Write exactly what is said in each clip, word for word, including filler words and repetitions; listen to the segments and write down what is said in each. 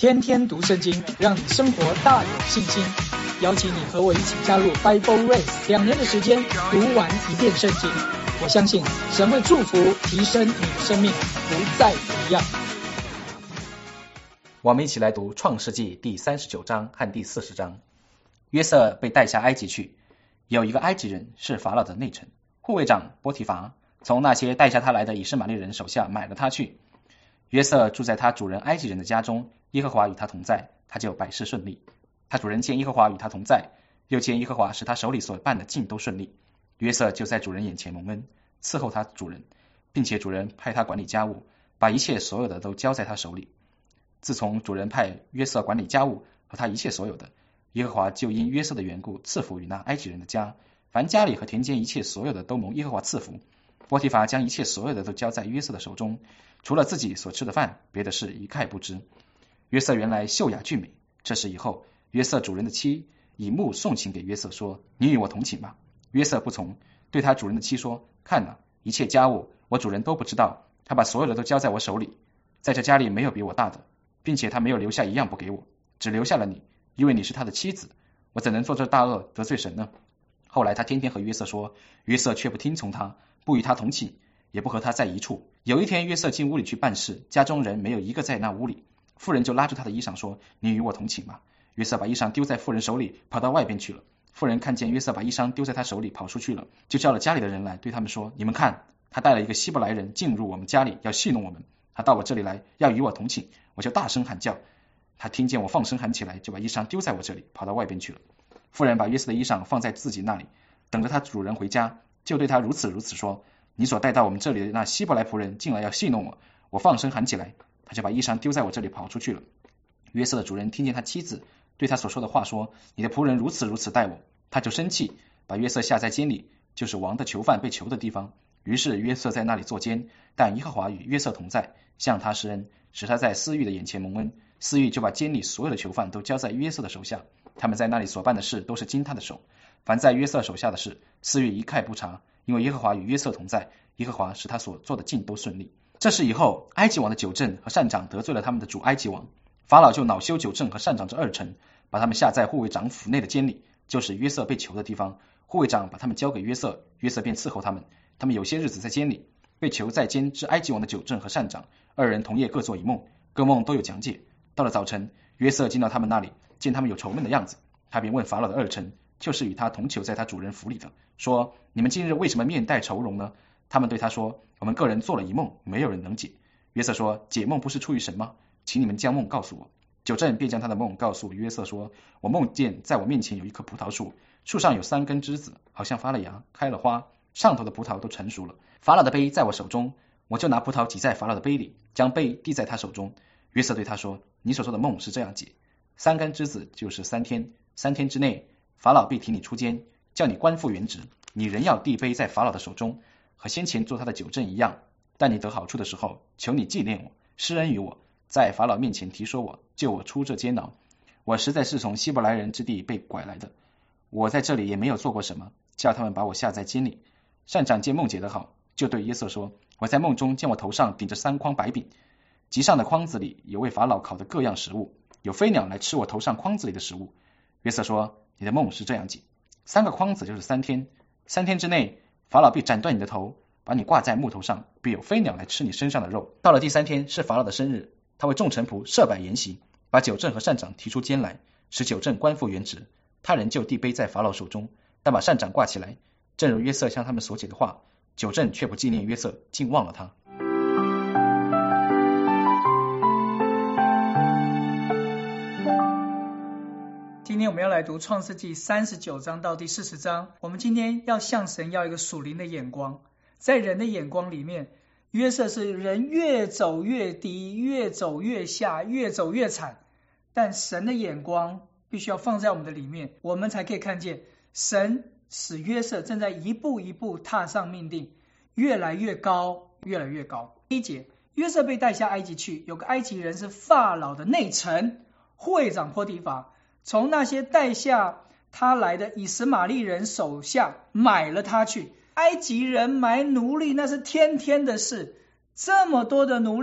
天天读圣经，让你生活大有信心。邀请你和我一起加入 Bible Race， 两年的时间读完一遍圣经。我相信神会祝福提升你的生命，不再一样。 我们一起来读创世纪第三十九章和第四十章。约瑟被带下埃及去，有一个埃及人是法老的内臣，护卫长波提乏从那些带下他来的以实玛利人手下买了他去。约瑟住在他主人埃及人的家中，耶和华与他同在，他就百事顺利。他主人见耶和华与他同在，又见耶和华使他手里所办的尽都顺利，约瑟就在主人眼前蒙恩，伺候他主人，并且主人派他管理家务，把一切所有的都交在他手里。自从主人派约瑟管理家务和他一切所有的，耶和华就因约瑟的缘故赐福于那埃及人的家，凡家里和田间一切所有的都蒙耶和华赐福。波提乏将一切所有的都交在约瑟的手中，除了自己所吃的饭，别的事一概不知。约瑟原来秀雅俊美，这事以后，约瑟主人的妻以目送情给约瑟说：“你与我同寝吧。”约瑟不从，对他主人的妻说：“看哪，一切家务我主人都不知道，他把所有的都交在我手里，在这家里没有比我大的，并且他没有留下一样不给我，只留下了你，因为你是他的妻子，我怎能做这大恶得罪神呢？”后来他天天和约瑟说，约瑟却不听从他，不与他同寝，也不和他在一处。有一天约瑟进屋里去办事，家中人没有一个在那屋里，妇人就拉住他的衣裳说：“你与我同寝吧。”约瑟把衣裳丢在妇人手里，跑到外边去了。妇人看见约瑟把衣裳丢在他手里跑出去了，就叫了家里的人来，对他们说：“你们看，他带了一个希伯来人进入我们家里，要戏弄我们。他到我这里来，要与我同寝，我就大声喊叫。他听见我放声喊起来，就把衣裳丢在我这里，跑到外边去了。”妇人把约瑟的衣裳放在自己那里，等着他主人回家，就对他如此如此说：“你所带到我们这里的那希伯来仆人进来要戏弄我，我放声喊起来，他就把衣裳丢在我这里跑出去了。”约瑟的主人听见他妻子对他所说的话说：“你的仆人如此如此待我。”他就生气，把约瑟下在监里，就是王的囚犯被囚的地方。于是约瑟在那里坐监，但耶和华与约瑟同在，向他施恩，使他在司狱的眼前蒙恩。司狱就把监里所有的囚犯都交在约瑟的手下，他们在那里所办的事都是经他的手。凡在约瑟手下的事，司狱一概不查，因为耶和华与约瑟同在，耶和华使他所做的尽都顺利。这事以后，埃及王的九正和善长得罪了他们的主埃及王，法老就恼羞九正和善长这二臣，把他们下在护卫长府内的监里，就是约瑟被囚的地方。护卫长把他们交给约瑟，约瑟便伺候他们。他们有些日子在监里，被囚在监之埃及王的九正和善长二人同夜各做一梦，各梦都有讲解。到了早晨，约瑟进到他们那里，见他们有愁闷的样子，他便问法老的二臣，就是与他同囚在他主人府里的，说：“你们今日为什么面带愁容呢？”他们对他说：“我们个人做了一梦，没有人能解。”约瑟说：“解梦不是出于神吗？请你们将梦告诉我。”九正便将他的梦告诉约瑟说：“我梦见在我面前有一棵葡萄树，树上有三根枝子，好像发了芽，开了花，上头的葡萄都成熟了。法老的杯在我手中，我就拿葡萄挤在法老的杯里，将杯递在他手中。”约瑟对他说：“你所说的梦是这样解，三根枝子就是三天，三天之内法老必提你出监，叫你官复原职，你仍要递杯在法老的手中，和先前做他的九正一样。但你得好处的时候，求你纪念我，施恩于我，在法老面前提说我，救我出这监牢。我实在是从希伯来人之地被拐来的，我在这里也没有做过什么，叫他们把我下在监里。”善长见梦解得好，就对约瑟说：“我在梦中见我头上顶着三筐白饼，其上的筐子里有为法老烤的各样食物，有飞鸟来吃我头上筐子里的食物。”约瑟说：“你的梦是这样解，三个筐子就是三天，三天之内法老必斩断你的头，把你挂在木头上，必有飞鸟来吃你身上的肉。到了第三天是法老的生日，他为众臣仆设摆筵席，把九正和善长提出监来，使九正官复原职，他人就递杯在法老手中，但把善长挂起来。正如约瑟向他们所解的话，九正却不纪念约瑟，竟忘了他。 今天我们要来读创世纪三十九章到第四十章。我们今天要向神要一个属灵的眼光。在人的眼光里面，约瑟是人越走越低，越走越下，越走越惨，但神的眼光必须要放在我们的里面，我们才可以看见神使约瑟正在一步一步踏上命定，越来越高，越来越高。第一节，约瑟被带下埃及去，有个埃及人是法老的内臣，护卫长波提乏从那些带下他来的以实玛利人手下买了他去。埃及人买奴隶那是天天的事，这么多的奴隶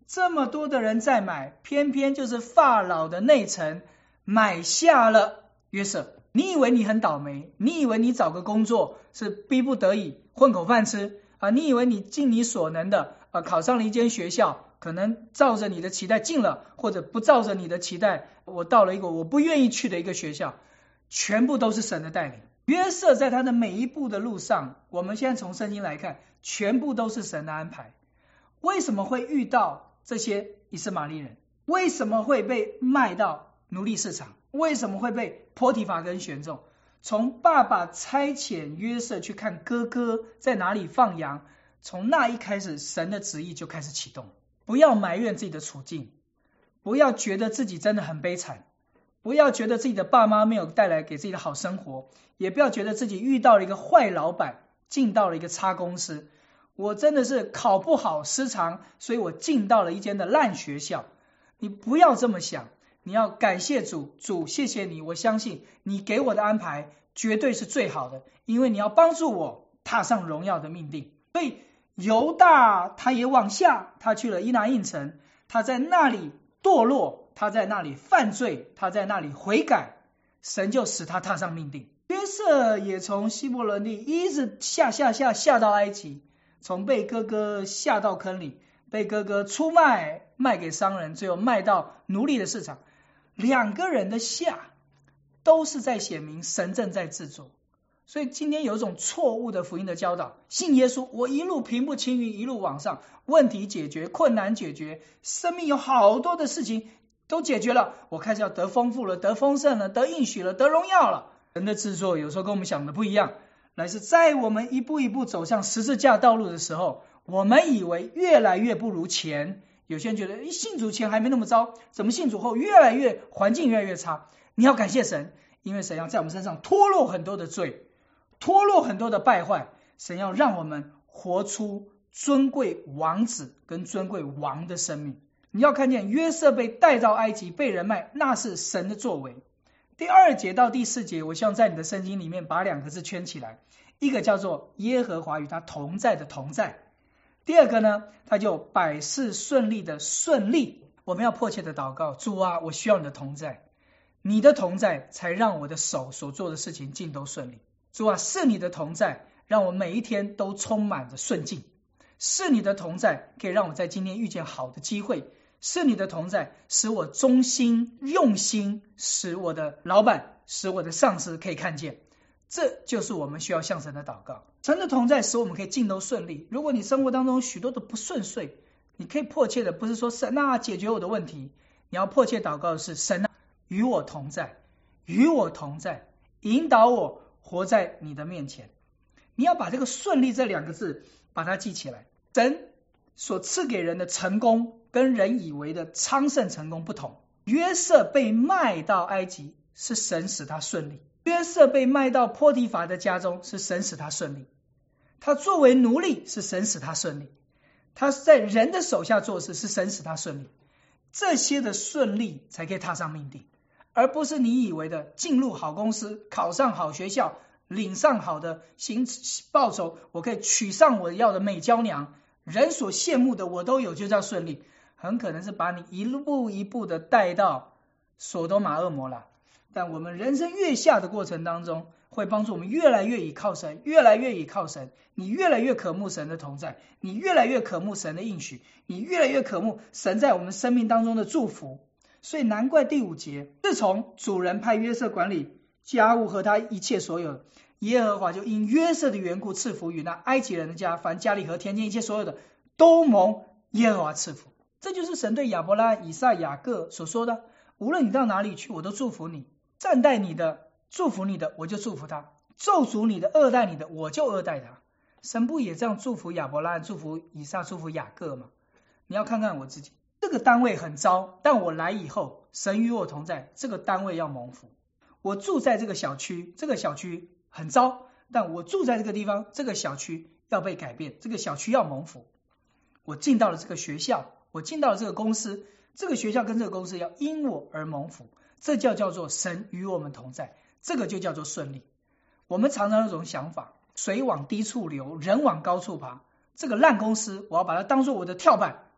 这么多的人在买，偏偏就是法老的内臣买下了约瑟。你以为你很倒霉，你以为你找个工作是逼不得已混口饭吃啊？你以为你尽你所能的啊，考上了一间学校，可能照着你的期待进了，或者不照着你的期待，我到了一个我不愿意去的一个学校，全部都是神的带领。约瑟在他的每一步的路上，我们现在从圣经来看，全部都是神的安排。为什么会遇到这些以斯玛利人？为什么会被卖到奴隶市场？为什么会被波提乏跟选中？从爸爸差遣约瑟去看哥哥在哪里放羊，从那一开始，神的旨意就开始启动。不要埋怨自己的处境，不要觉得自己真的很悲惨，不要觉得自己的爸妈没有带来给自己的好生活，也不要觉得自己遇到了一个坏老板，进到了一个差公司，我真的是考不好失常，所以我进到了一间的烂学校。你不要这么想，你要感谢主，主谢谢你，我相信你给我的安排绝对是最好的，因为你要帮助我踏上荣耀的命定。所以犹大他也往下，他去了伊拿印城，他在那里堕落，他在那里犯罪，他在那里悔改，神就使他踏上命定。约瑟也从希伯伦地一直下下下下到埃及，从被哥哥下到坑里，被哥哥出卖，卖给商人，最后卖到奴隶的市场。两个人的下都是在显明神正在制作。所以今天有一种错误的福音的教导，信耶稣我一路平步青云，一路往上，问题解决，困难解决，生命有好多的事情都解决了，我开始要得丰富了，得丰盛了，得应许了，得荣耀了。神的制作有时候跟我们想的不一样，乃是在我们一步一步走向十字架道路的时候，我们以为越来越不如前。有些人觉得信主前还没那么糟，怎么信主后越来越环境越来越差？你要感谢神，因为神要在我们身上脱落很多的罪，脱落很多的败坏，神要让我们活出尊贵王子跟尊贵王的生命。你要看见约瑟被带到埃及，被人卖，那是神的作为。第二节到第四节，我希望在你的圣经里面把两个字圈起来，一个叫做耶和华与他同在的同在，第二个呢，他就百事顺利的顺利。我们要迫切的祷告，主啊，我需要你的同在，你的同在才让我的手所做的事情尽都顺利。主啊，是你的同在让我每一天都充满着顺境，是你的同在可以让我在今天遇见好的机会，是你的同在使我忠心用心，使我的老板，使我的上司可以看见。这就是我们需要向神的祷告。神的同在使我们可以尽都顺利。如果你生活当中许多的不顺遂，你可以迫切的不是说神啊解决我的问题，你要迫切祷告的是神啊与我同在，与我同在，引导我活在你的面前。你要把这个顺利这两个字把它记起来。神所赐给人的成功跟人以为的昌盛成功不同。约瑟被卖到埃及是神使他顺利，约瑟被卖到波提乏的家中是神使他顺利，他作为奴隶是神使他顺利，他在人的手下做事是神使他顺利。这些的顺利才可以踏上命定，而不是你以为的进入好公司，考上好学校，领上好的薪报酬，我可以娶上我要的美娇娘，人所羡慕的我都有，就叫顺利。很可能是把你一步一步的带到索多玛恶魔了。但我们人生越下的过程当中，会帮助我们越来越倚靠神，越来越倚靠神，你越来越渴慕神的同在，你越来越渴慕神的应许，你越来越渴慕神在我们生命当中的祝福。所以难怪第五节，自从主人派约瑟管理家务和他一切所有的，耶和华就因约瑟的缘故赐福于那埃及人的家，凡家里和田间一切所有的都蒙耶和华赐福。这就是神对亚伯拉罕、以撒、雅各所说的，无论你到哪里去，我都祝福你，善待你的，祝福你的，我就祝福他，咒诅你的，恶待你的，我就恶待他。神不也这样祝福亚伯拉罕、祝福以撒、祝福雅各吗？你要看看我自己，这个单位很糟，但我来以后，神与我同在，这个单位要蒙福。我住在这个小区，这个小区很糟，但我住在这个地方，这个小区要被改变，这个小区要蒙福。我进到了这个学校，我进到了这个公司，这个学校跟这个公司要因我而蒙福，这叫叫做神与我们同在，这个就叫做顺利。我们常常有种想法，水往低处流，人往高处爬，这个烂公司我要把它当作我的跳板，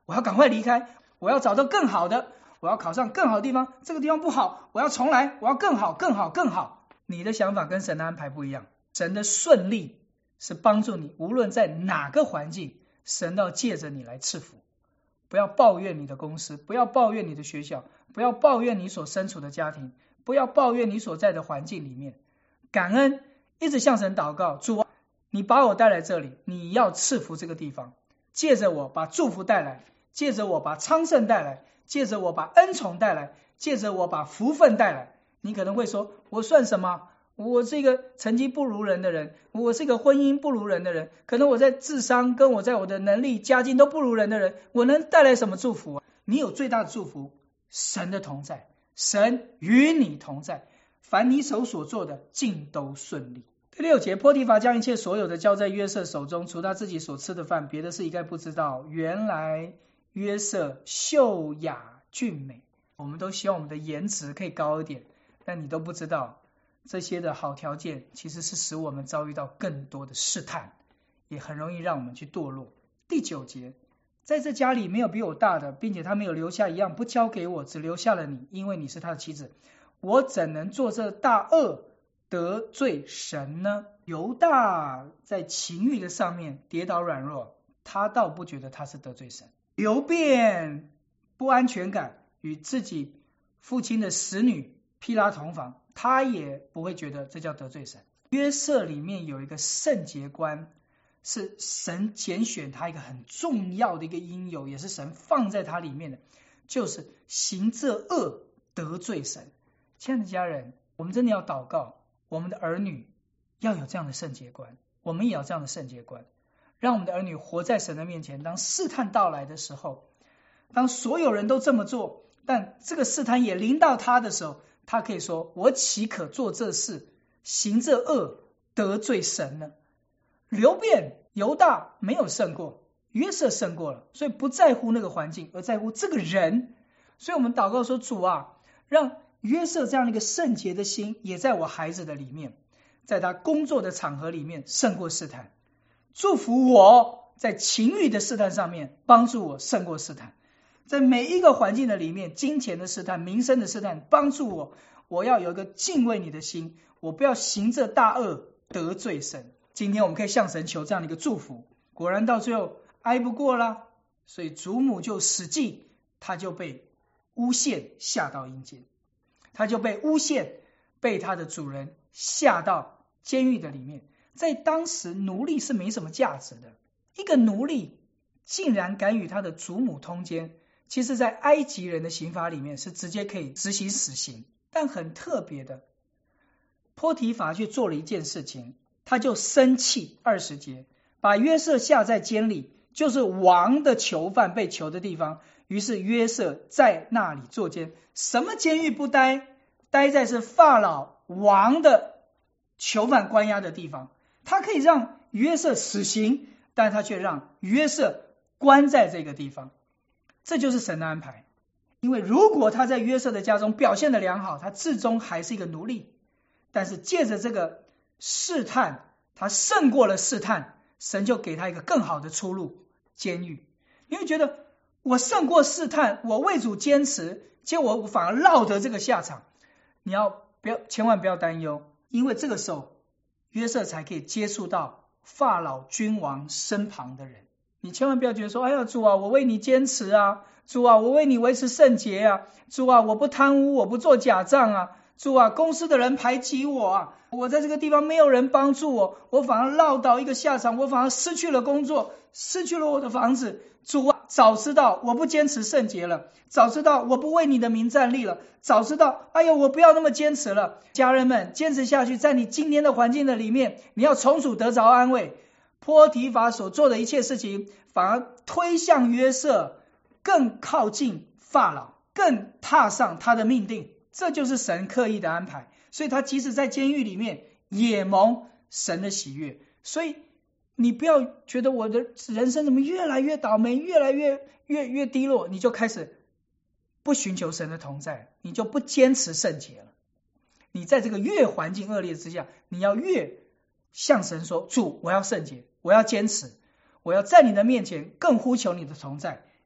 我要赶快离开，我要找到更好的，我要考上更好的地方，这个地方不好，我要重来，我要更好更好更好。你的想法跟神的安排不一样，神的顺利是帮助你无论在哪个环境，神都要借着你来赐福。不要抱怨你的公司，不要抱怨你的学校，不要抱怨你所身处的家庭，不要抱怨你所在的环境里面，感恩，一直向神祷告，主啊，你把我带来这里，你要赐福这个地方，借着我把祝福带来，借着我把昌盛带来，借着我把恩宠带来，借着我把福分带来。你可能会说，我算什么？我是一个成绩不如人的人，我是一个婚姻不如人的人，可能我在智商跟我在我的能力家境都不如人的人，我能带来什么祝福啊？你有最大的祝福，神的同在，神与你同在，凡你手所做的尽都顺利。第六节，波提乏将一切所有的交在约瑟手中，除他自己所吃的饭，别的事一概不知道。原来约瑟秀雅俊美，我们都希望我们的颜值可以高一点，但你都不知道这些的好条件其实是使我们遭遇到更多的试探，也很容易让我们去堕落。第九节，在这家里没有比我大的，并且他没有留下一样不交给我，只留下了你，因为你是他的妻子，我怎能做这大恶得罪神呢？犹大在情欲的上面跌倒软弱，他倒不觉得他是得罪神。流便不安全感，与自己父亲的使女毗拉同房，他也不会觉得这叫得罪神。约瑟里面有一个圣洁观，是神拣选他一个很重要的一个因由，也是神放在他里面的，就是行这恶得罪神。亲爱的家人，我们真的要祷告，我们的儿女要有这样的圣洁观，我们也要这样的圣洁观，让我们的儿女活在神的面前。当试探到来的时候，当所有人都这么做，但这个试探也临到他的时候，他可以说，我岂可做这事，行这恶得罪神呢？流便犹大没有胜过，约瑟胜过了，所以不在乎那个环境，而在乎这个人。所以我们祷告说，主啊，让约瑟这样的一个圣洁的心也在我孩子的里面，在他工作的场合里面胜过试探，祝福我在情欲的试探上面帮助我胜过试探，在每一个环境的里面，金钱的试探，民生的试探，帮助我，我要有一个敬畏你的心，我不要行这大恶得罪神。今天我们可以向神求这样的一个祝福，果然到最后挨不过啦，所以主母就死记，他就被诬陷下到阴间，他就被诬陷，被他的主人下到监狱的里面。在当时奴隶是没什么价值的，一个奴隶竟然敢与他的主母通奸，其实在埃及人的刑法里面是直接可以执行死刑。但很特别的，波提乏却做了一件事情，他就生气。二十节，把约瑟下在监里，就是王的囚犯被囚的地方，于是约瑟在那里坐监。什么监狱不待？待在是法老王的囚犯关押的地方。他可以让约瑟死刑，但他却让约瑟关在这个地方，这就是神的安排。因为如果他在约瑟的家中表现得良好，他至终还是一个奴隶，但是借着这个试探，他胜过了试探，神就给他一个更好的出路，监狱。你会觉得我胜过试探，我为主坚持，结果我反而落得这个下场。你要不要千万不要担忧，因为这个时候约瑟才可以接触到法老君王身旁的人。你千万不要觉得说，哎呀，主啊，我为你坚持啊，主啊，我为你维持圣洁啊，主啊，我不贪污，我不做假账啊，主啊，公司的人排挤我啊，我在这个地方没有人帮助我，我反而落到一个下场，我反而失去了工作，失去了我的房子。主啊，早知道我不坚持圣洁了，早知道我不为你的名站立了，早知道，哎呀，我不要那么坚持了。家人们，坚持下去，在你今天的环境的里面，你要从主得着安慰。波提乏所做的一切事情，反而推向约瑟，更靠近法老，更踏上他的命定。这就是神刻意的安排，所以他即使在监狱里面也蒙神的喜悦。所以你不要觉得我的人生怎么越来越倒霉，越来越越越低落，你就开始不寻求神的同在，你就不坚持圣洁了。你在这个越环境恶劣之下，你要越向神说，主，我要圣洁，我要坚持，我要在你的面前更呼求你的同在，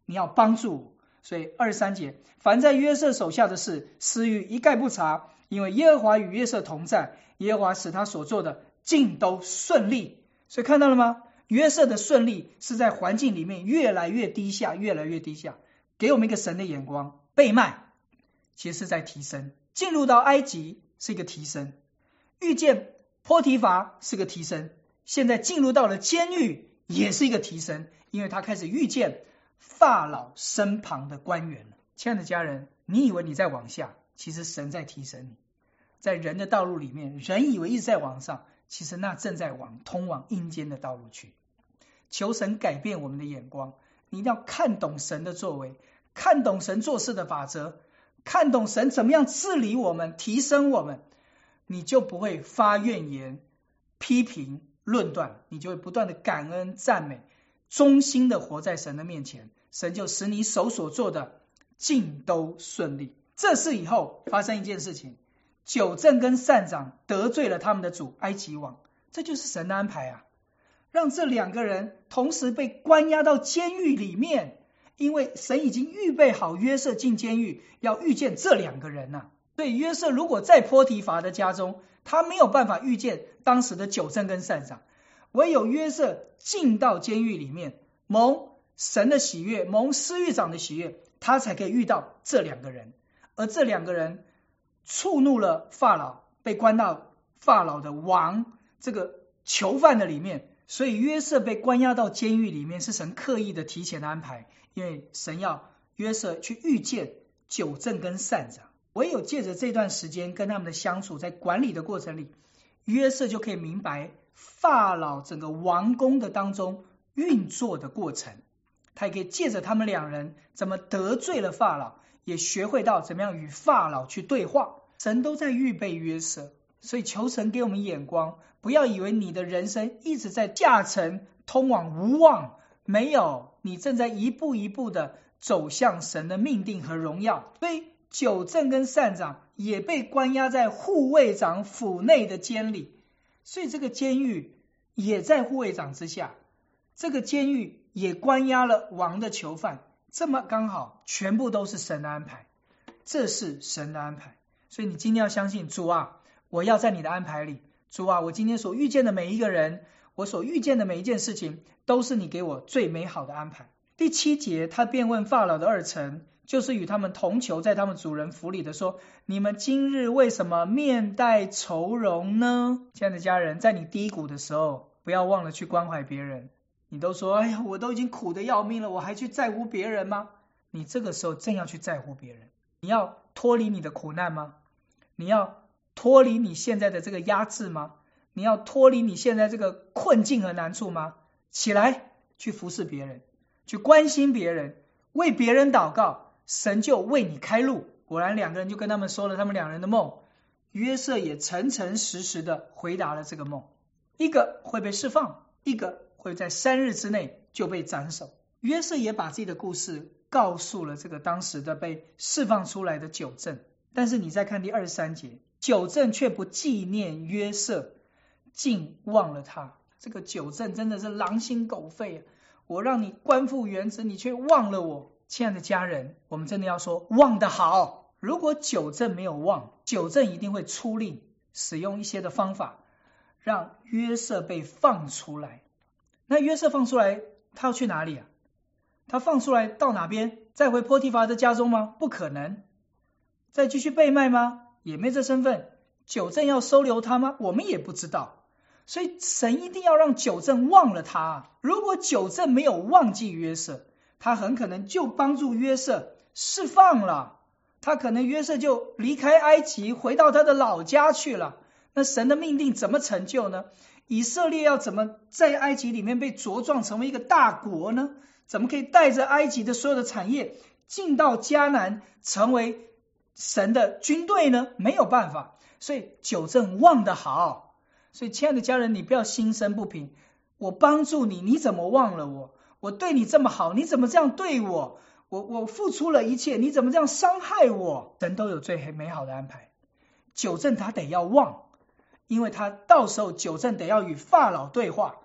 你要帮助我。所以二十三节，凡在约瑟手下的事，司狱一概不查，因为耶和华与约瑟同在，耶和华使他所做的尽都顺利。所以看到了吗？约瑟的顺利是在环境里面越来越低下，越来越低下，给我们一个神的眼光。被卖其实是在提升，进入到埃及是一个提升，遇见波提乏是个提升，现在进入到了监狱也是一个提升，因为他开始遇见法老身旁的官员了。亲爱的家人，你以为你在往下，其实神在提升你。在人的道路里面，人以为一直在往上，其实那正在往通往阴间的道路去。求神改变我们的眼光，你一定要看懂神的作为，看懂神做事的法则，看懂神怎么样治理我们，提升我们，你就不会发怨言、批评、论断，你就会不断的感恩赞美，忠心的活在神的面前，神就使你手所做的尽都顺利。这事以后发生一件事情，九正跟善长得罪了他们的主埃及王，这就是神的安排啊，让这两个人同时被关押到监狱里面，因为神已经预备好约瑟进监狱要遇见这两个人啊。所以约瑟如果在波提乏的家中，他没有办法遇见当时的九正跟善长，唯有约瑟进到监狱里面，蒙神的喜悦，蒙司狱长的喜悦，他才可以遇到这两个人。而这两个人触怒了法老，被关到法老的王这个囚犯的里面，所以约瑟被关押到监狱里面是神刻意的提前的安排，因为神要约瑟去遇见九正跟善长。唯有借着这段时间跟他们的相处，在管理的过程里，约瑟就可以明白法老整个王宫的当中运作的过程，他也可以借着他们两人怎么得罪了法老，也学会到怎么样与法老去对话。神都在预备约瑟，所以求神给我们眼光，不要以为你的人生一直在下沉通往无望，没有，你正在一步一步的走向神的命定和荣耀。所以九正跟善长也被关押在护卫长府内的监里，所以这个监狱也在护卫长之下，这个监狱也关押了王的囚犯，这么刚好全部都是神的安排，这是神的安排。所以你今天要相信主啊，我要在你的安排里，主啊，我今天所遇见的每一个人，我所遇见的每一件事情，都是你给我最美好的安排。第七节，他便问法老的二臣，就是与他们同囚在他们主人府里的说，你们今日为什么面带愁容呢？亲爱的家人，在你低谷的时候，不要忘了去关怀别人。你都说，哎呀，我都已经苦得要命了，我还去在乎别人吗？你这个时候正要去在乎别人。你要脱离你的苦难吗？你要脱离你现在的这个压制吗？你要脱离你现在这个困境和难处吗？起来，去服侍别人，去关心别人，为别人祷告，神就为你开路。果然两个人就跟他们说了他们两人的梦，约瑟也诚诚实实的回答了这个梦，一个会被释放，一个会在三日之内就被斩首。约瑟也把自己的故事告诉了这个当时的被释放出来的九正，但是你再看第二十三节，九正却不纪念约瑟，竟忘了他。这个九正真的是狼心狗肺啊！我让你官复原职，你却忘了我。亲爱的家人，我们真的要说忘得好。如果九正没有忘，九正一定会出令使用一些的方法，让约瑟被放出来。那约瑟放出来，他要去哪里啊？他放出来到哪边？再回波提乏的家中吗？不可能。再继续被卖吗？也没这身份。九正要收留他吗？我们也不知道。所以神一定要让九正忘了他。如果九正没有忘记约瑟，他很可能就帮助约瑟释放了，他可能约瑟就离开埃及回到他的老家去了。那神的命定怎么成就呢？以色列要怎么在埃及里面被茁壮成为一个大国呢？怎么可以带着埃及的所有的产业进到迦南成为神的军队呢？没有办法。所以九正忘得好。所以亲爱的家人，你不要心生不平，我帮助你，你怎么忘了我？我对你这么好，你怎么这样对我？我我付出了一切，你怎么这样伤害我？神都有最美好的安排。九正他得要忘，因为他到时候九正得要与法老对话，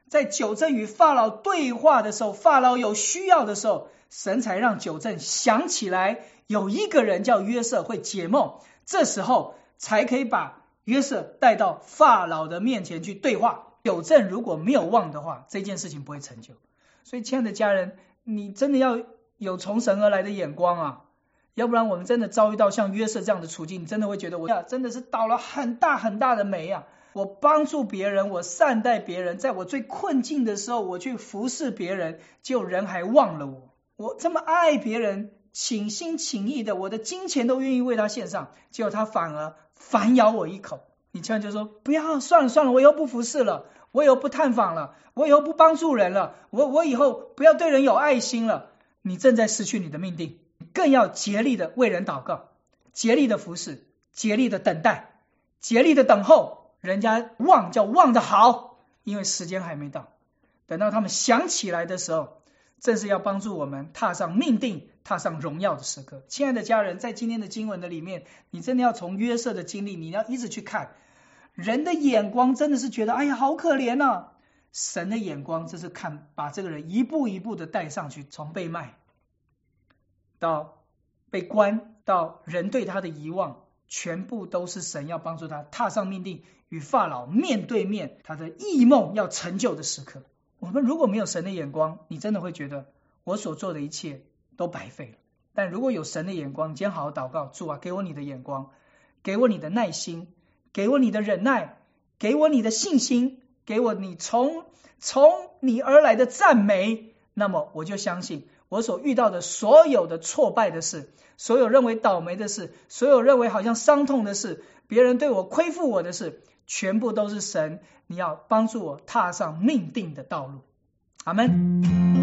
在九正与法老对话的时候，法老有需要的时候，神才让九正想起来有一个人叫约瑟会解梦，这时候才可以把约瑟带到法老的面前去对话。九正如果没有忘的话，这件事情不会成就。所以亲爱的家人，你真的要有从神而来的眼光啊，要不然我们真的遭遇到像约瑟这样的处境，你真的会觉得我呀真的是倒了很大很大的霉啊。我帮助别人，我善待别人，在我最困境的时候我去服侍别人，结果人还忘了我。我这么爱别人，倾心倾意的，我的金钱都愿意为他献上，结果他反而反咬我一口。你千万就说不要，算了算了，我以后不服侍了，我以后不探访了，我以后不帮助人了，我我以后不要对人有爱心了。你正在失去你的命定，更要竭力的为人祷告，竭力的服侍，竭力的等待，竭力的等候，人家忘叫忘得好，因为时间还没到。等到他们想起来的时候，正是要帮助我们踏上命定，踏上荣耀的时刻。亲爱的家人，在今天的经文的里面，你真的要从约瑟的经历，你要一直去看。人的眼光真的是觉得哎呀好可怜啊，神的眼光这是看把这个人一步一步的带上去，从被卖到被关，到人对他的遗忘，全部都是神要帮助他踏上命定，与法老面对面，他的异梦要成就的时刻。我们如果没有神的眼光，你真的会觉得我所做的一切都白费了。但如果有神的眼光，你今天好好祷告，主啊，给我你的眼光，给我你的耐心，给我你的忍耐，给我你的信心，给我你从从你而来的赞美，那么我就相信我所遇到的所有的挫败的事，所有认为倒霉的事，所有认为好像伤痛的事，别人对我亏负我的事，全部都是神你要帮助我踏上命定的道路。阿们。